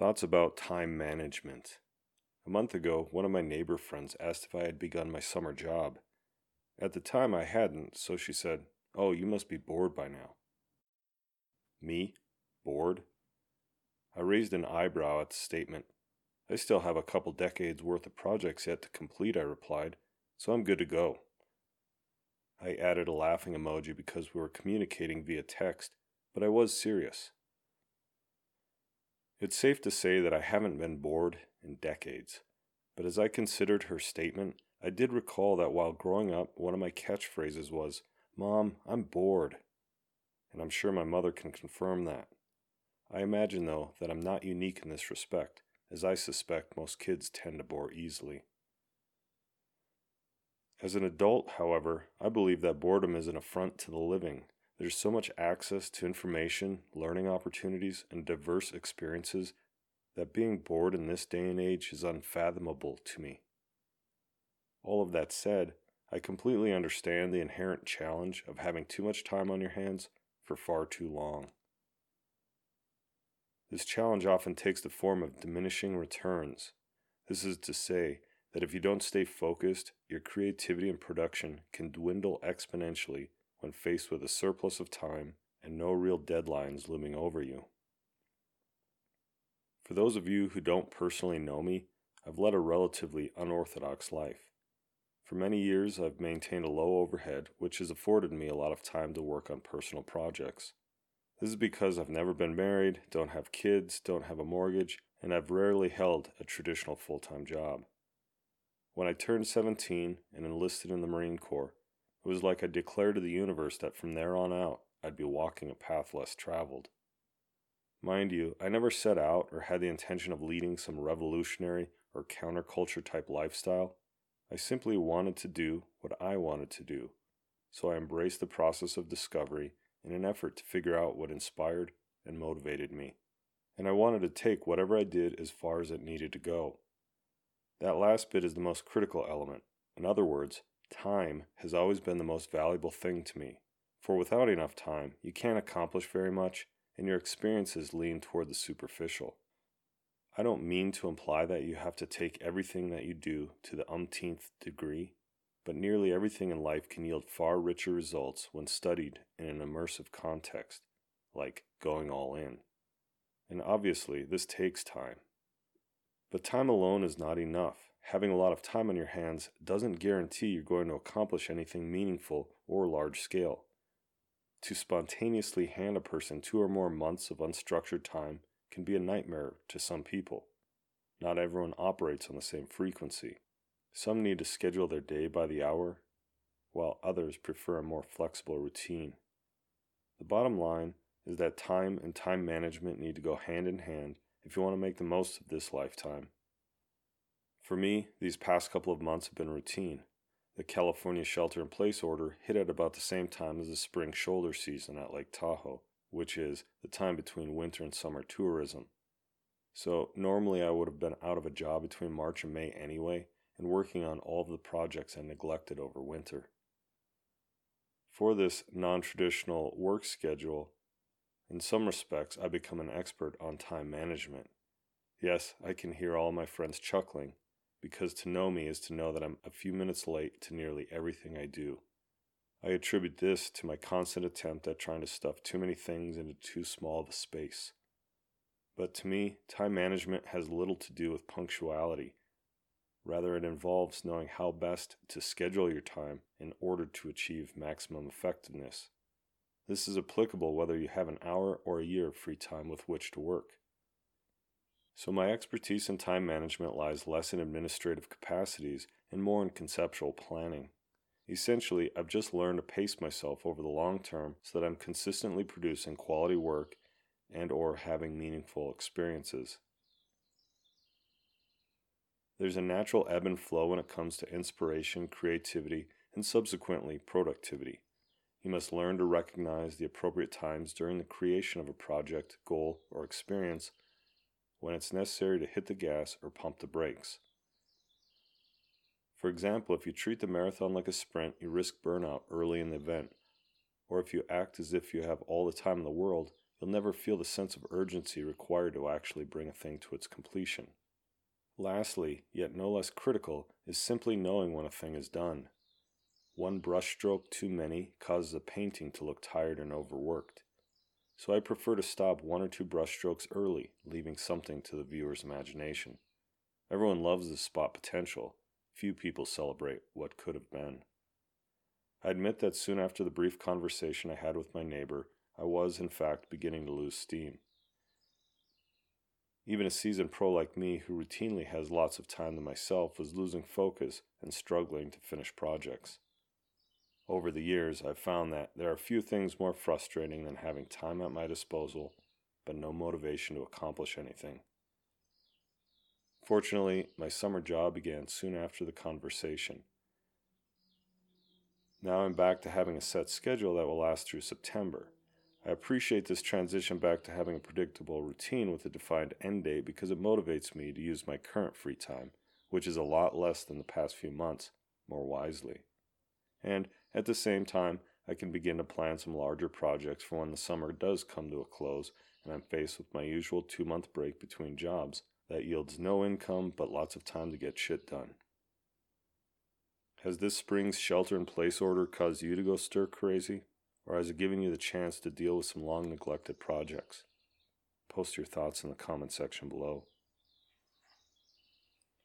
Thoughts about time management. A month ago, one of my neighbor friends asked if I had begun my summer job. At the time, I hadn't, so she said, "Oh, you must be bored by now." Me? Bored? I raised an eyebrow at the statement. "I still have a couple decades worth of projects yet to complete," I replied, "so I'm good to go." I added a laughing emoji because we were communicating via text, but I was serious. It's safe to say that I haven't been bored in decades, but as I considered her statement, I did recall that while growing up, one of my catchphrases was, "Mom, I'm bored," and I'm sure my mother can confirm that. I imagine, though, that I'm not unique in this respect, as I suspect most kids tend to bore easily. As an adult, however, I believe that boredom is an affront to the living. There's so much access to information, learning opportunities, and diverse experiences that being bored in this day and age is unfathomable to me. All of that said, I completely understand the inherent challenge of having too much time on your hands for far too long. This challenge often takes the form of diminishing returns. This is to say that if you don't stay focused, your creativity and production can dwindle exponentially when faced with a surplus of time and no real deadlines looming over you. For those of you who don't personally know me, I've led a relatively unorthodox life. For many years, I've maintained a low overhead, which has afforded me a lot of time to work on personal projects. This is because I've never been married, don't have kids, don't have a mortgage, and I've rarely held a traditional full-time job. When I turned 17 and enlisted in the Marine Corps, it was like I declared to the universe that from there on out, I'd be walking a path less traveled. Mind you, I never set out or had the intention of leading some revolutionary or counterculture type lifestyle. I simply wanted to do what I wanted to do, so I embraced the process of discovery in an effort to figure out what inspired and motivated me. And I wanted to take whatever I did as far as it needed to go. That last bit is the most critical element. In other words, time has always been the most valuable thing to me, for without enough time, you can't accomplish very much, and your experiences lean toward the superficial. I don't mean to imply that you have to take everything that you do to the umpteenth degree, but nearly everything in life can yield far richer results when studied in an immersive context, like going all in. And obviously, this takes time. But time alone is not enough. Having a lot of time on your hands doesn't guarantee you're going to accomplish anything meaningful or large scale. To spontaneously hand a person 2 or more months of unstructured time can be a nightmare to some people. Not everyone operates on the same frequency. Some need to schedule their day by the hour, while others prefer a more flexible routine. The bottom line is that time and time management need to go hand in hand if you want to make the most of this lifetime. For me, these past couple of months have been routine. The California shelter-in-place order hit at about the same time as the spring shoulder season at Lake Tahoe, which is the time between winter and summer tourism. So normally I would have been out of a job between March and May anyway, and working on all of the projects I neglected over winter. For this non-traditional work schedule, in some respects I become an expert on time management. Yes, I can hear all my friends chuckling, because to know me is to know that I'm a few minutes late to nearly everything I do. I attribute this to my constant attempt at trying to stuff too many things into too small of a space. But to me, time management has little to do with punctuality. Rather, it involves knowing how best to schedule your time in order to achieve maximum effectiveness. This is applicable whether you have an hour or a year of free time with which to work. So my expertise in time management lies less in administrative capacities and more in conceptual planning. Essentially, I've just learned to pace myself over the long term so that I'm consistently producing quality work and or having meaningful experiences. There's a natural ebb and flow when it comes to inspiration, creativity, and subsequently productivity. You must learn to recognize the appropriate times during the creation of a project, goal, or experience when it's necessary to hit the gas or pump the brakes. For example, if you treat the marathon like a sprint, you risk burnout early in the event. Or if you act as if you have all the time in the world, you'll never feel the sense of urgency required to actually bring a thing to its completion. Lastly, yet no less critical, is simply knowing when a thing is done. One brushstroke too many causes a painting to look tired and overworked. So I prefer to stop one or two brushstrokes early, leaving something to the viewer's imagination. Everyone loves to spot potential. Few people celebrate what could have been. I admit that soon after the brief conversation I had with my neighbor, I was, in fact, beginning to lose steam. Even a seasoned pro like me, who routinely has lots of time to myself, was losing focus and struggling to finish projects. Over the years, I've found that there are few things more frustrating than having time at my disposal, but no motivation to accomplish anything. Fortunately, my summer job began soon after the conversation. Now I'm back to having a set schedule that will last through September. I appreciate this transition back to having a predictable routine with a defined end date because it motivates me to use my current free time, which is a lot less than the past few months, more wisely. And at the same time, I can begin to plan some larger projects for when the summer does come to a close and I'm faced with my usual 2-month break between jobs that yields no income but lots of time to get shit done. Has this spring's shelter-in-place order caused you to go stir crazy, or has it given you the chance to deal with some long-neglected projects? Post your thoughts in the comment section below.